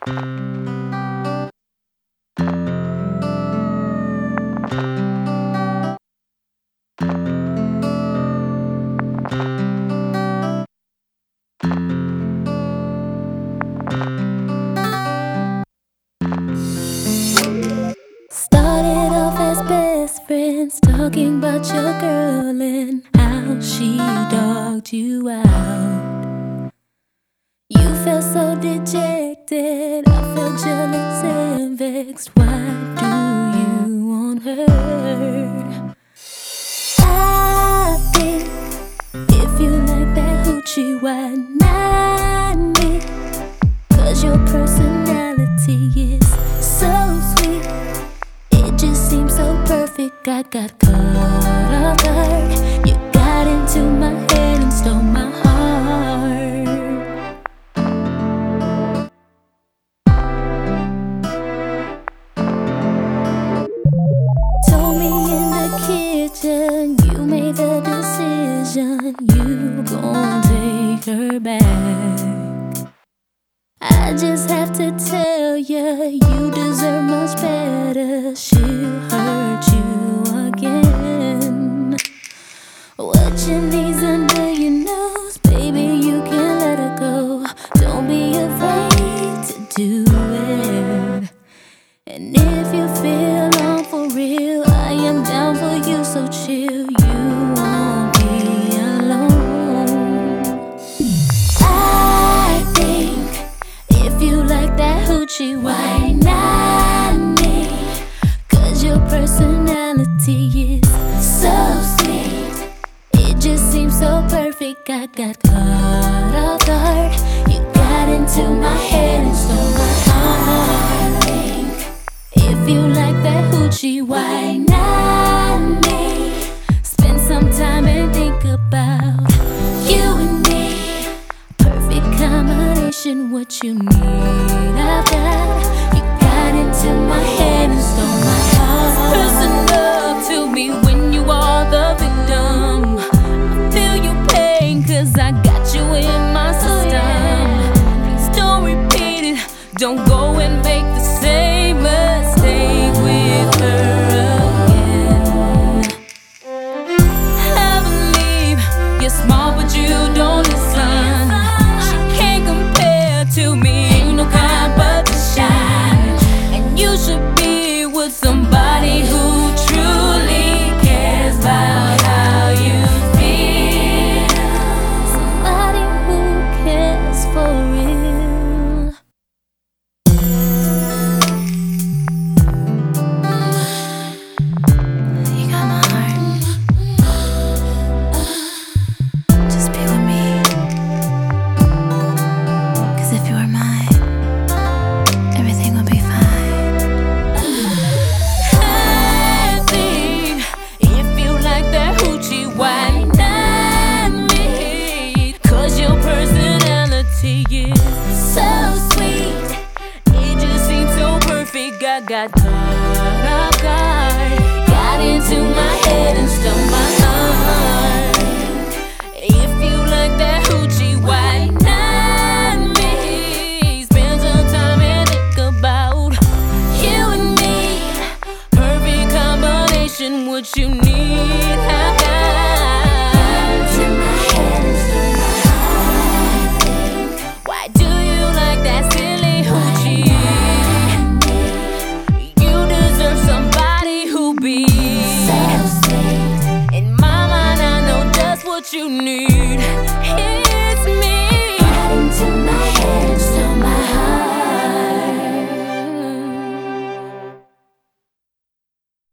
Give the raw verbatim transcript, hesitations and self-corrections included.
Started off as best friends, talking about your girl and how she dogged you out. You felt so dejected, I felt jealous and vexed. Why do you want her? I think if you like that hoochie, why not me? Cause your personality is so sweet. It just seems so perfect, I got caught off guard. You got into my head and stole my heart. Told me in the kitchen, you made the decision, you gon' take her back. I just have to tell ya, you deserve much better. She'll hurt you again. What you need's under your nose, baby, you can let her go. Don't be afraid to do it. And if you feel on for real, I am down for you, so chill. You won't be alone. I think if you like that hoochie, why not me? Cause your personality is so sweet. It just seems so perfect, I got caught off guard. You got into my head and stole my heart. If you like that hoochie, why not me? Spend some time and think about you and me. Perfect combination, what you need, I've got. You got into my head and stole my heart. Personal to me when you are the victim. I feel your pain cause I got you in my system. Please don't repeat it, don't go and make the same mistake with her again. I believe you're smart but you don't listen. She can't compare to me, ain't no competition. And you should be with somebody who truly cares about how you feel. Somebody who cares for real. You got my heart. Just be with me. Cause if you were mine, everything would be fine. I think if you like that hoochie, why not me? Cause your personality is so sweet. It just seems so perfect, I got caught off guard. Got into my head and stole my heart. If you like that hoochie, why not me? Spend some time and think about you and me. Perfect combination, what you need, I've got. Into my head and stole my heart. Why do you like that silly hoochie? You deserve somebody who be so sweet. In my mind, I know just what you need.